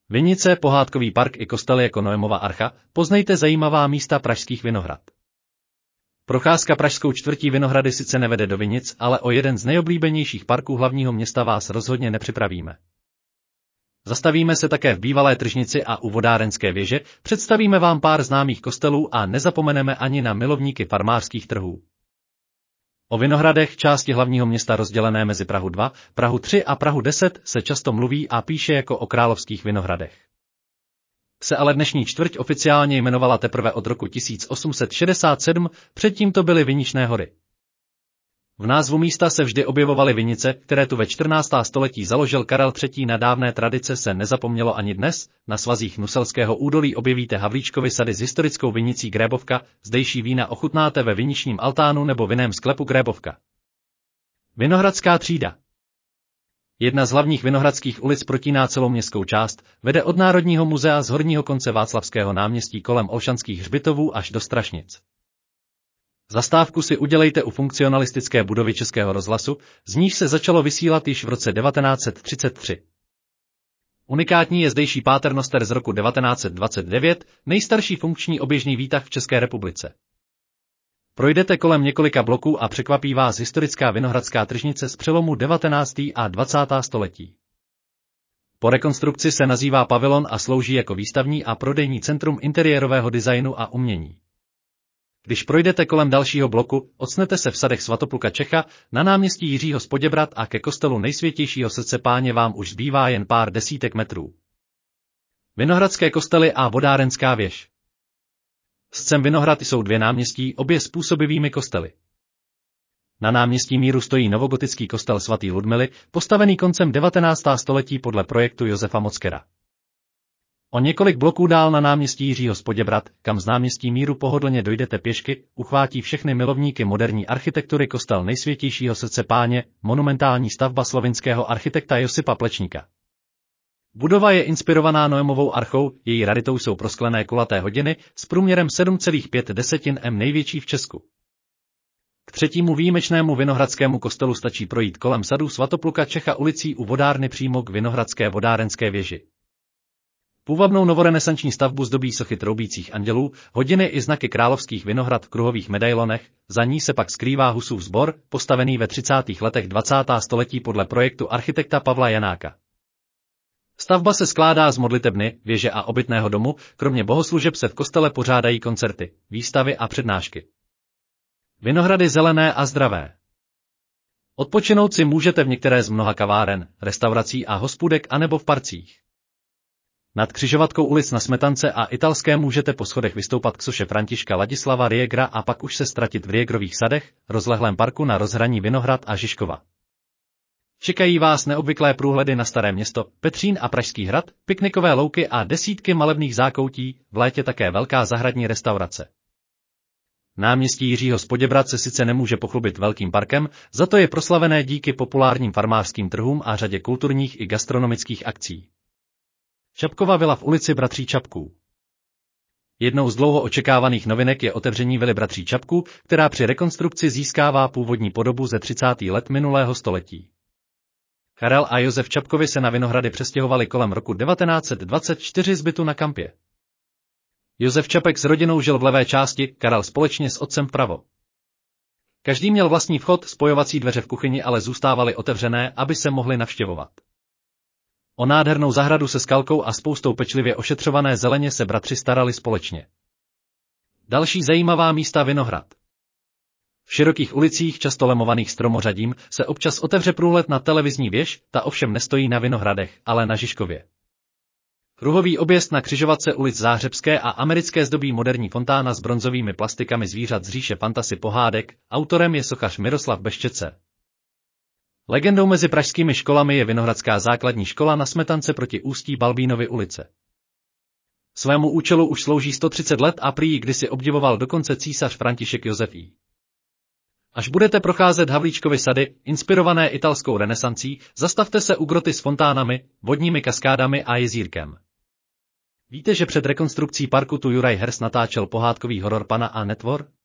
Vinice, pohádkový park i kostely jako Noemova archa, poznejte zajímavá místa pražských Vinohrad. Procházka pražskou čtvrtí Vinohrady sice nevede do Vinic, ale o jeden z nejoblíbenějších parků hlavního města vás rozhodně nepřipravíme. Zastavíme se také v bývalé tržnici a u vodárenské věže, představíme vám pár známých kostelů a nezapomeneme ani na milovníky farmářských trhů. O Vinohradech, části hlavního města rozdělené mezi Prahu 2, Prahu 3 a Prahu 10, se často mluví a píše jako o královských Vinohradech. Se ale dnešní čtvrť oficiálně jmenovala teprve od roku 1867, předtím to byly Viničné hory. V názvu místa se vždy objevovaly vinice, které tu ve 14. století založil Karel III. Na dávné tradice se nezapomnělo ani dnes, na svazích Nuselského údolí objevíte Havlíčkovy sady s historickou vinicí Grébovka, zdejší vína ochutnáte ve viničním altánu nebo vinném sklepu Grébovka. Vinohradská třída. Jedna z hlavních vinohradských ulic protíná celou městskou část, vede od Národního muzea z horního konce Václavského náměstí kolem Olšanských hřbitovů až do Strašnic. Zastávku si udělejte u funkcionalistické budovy Českého rozhlasu, z níž se začalo vysílat již v roce 1933. Unikátní je zdejší Paternoster z roku 1929, nejstarší funkční oběžný výtah v České republice. Projdete kolem několika bloků a překvapí vás historická vinohradská tržnice z přelomu 19. a 20. století. Po rekonstrukci se nazývá pavilon a slouží jako výstavní a prodejní centrum interiérového designu a umění. Když projdete kolem dalšího bloku, ocnete se v sadech Svatopluka Čecha, na náměstí Jiřího z Poděbrad a ke kostelu Nejsvětějšího srdce Páně vám už zbývá jen pár desítek metrů. Vinohradské kostely a vodárenská věž. Srdcem Vinohrad jsou dvě náměstí, obě s působivými kostely. Na náměstí Míru stojí novogotický kostel svatý Ludmily, postavený koncem 19. století podle projektu Josefa Mockera. O několik bloků dál na náměstí Jiřího z Poděbrad, kam z náměstí Míru pohodlně dojdete pěšky, uchvátí všechny milovníky moderní architektury kostel Nejsvětějšího srdce Páně, monumentální stavba slovinského architekta Josipa Plečníka. Budova je inspirovaná Noemovou archou, její raritou jsou prosklené kulaté hodiny s průměrem 7,5 m největší v Česku. K třetímu výjimečnému vinohradskému kostelu stačí projít kolem sadu Svatopluka Čecha ulicí u vodárny přímo k Vinohradské vodárenské věži. Půvabnou novorenesanční stavbu zdobí sochy troubících andělů, hodiny i znaky královských Vinohrad v kruhových medailonech, za ní se pak skrývá Husův sbor, postavený ve 30. letech 20. století podle projektu architekta Pavla Janáka. Stavba se skládá z modlitebny, věže a obytného domu, kromě bohoslužeb se v kostele pořádají koncerty, výstavy a přednášky. Vinohrady zelené a zdravé. Odpočinout si můžete v některé z mnoha kaváren, restaurací a hospůdek anebo v parcích. Nad křižovatkou ulic na Smetance a Italské můžete po schodech vystoupat k soše Františka Ladislava Riegra a pak už se ztratit v Riegrových sadech, rozlehlém parku na rozhraní Vinohrad a Žižkova. Čekají vás neobvyklé průhledy na Staré Město, Petřín a Pražský hrad, piknikové louky a desítky malebných zákoutí, v létě také velká zahradní restaurace. Náměstí Jiřího z Poděbrad se sice nemůže pochlubit velkým parkem, za to je proslavené díky populárním farmářským trhům a řadě kulturních i gastronomických akcí. Čapkova vila v ulici Bratří Čapků. Jednou z dlouho očekávaných novinek je otevření vily Bratří Čapků, která při rekonstrukci získává původní podobu ze 30. let minulého století. Karel a Josef Čapkovi se na Vinohrady přestěhovali kolem roku 1924 z bytu na Kampě. Josef Čapek s rodinou žil v levé části, Karel společně s otcem vpravo. Každý měl vlastní vchod, spojovací dveře v kuchyni ale zůstávaly otevřené, aby se mohli navštěvovat. O nádhernou zahradu se skalkou a spoustou pečlivě ošetřované zeleně se bratři starali společně. Další zajímavá místa Vinohrad. V širokých ulicích, často lemovaných stromořadím, se občas otevře průhled na televizní věž, ta ovšem nestojí na Vinohradech, ale na Žižkově. Kruhový objezd na křižovatce ulic Záhřebské a Americké zdobí moderní fontána s bronzovými plastikami zvířat z říše fantasy pohádek, autorem je sochař Miroslav Beščece. Legendou mezi pražskými školami je Vinohradská základní škola na Smetance proti ústí Balbínovy ulice. Svému účelu už slouží 130 let a prý ji kdysi obdivoval dokonce císař František Josef. Až budete procházet Havlíčkovy sady, inspirované italskou renesancí, zastavte se u groty s fontánami, vodními kaskádami a jezírkem. Víte, že před rekonstrukcí parku tu Juraj Hers natáčel pohádkový horor Pana a netvor?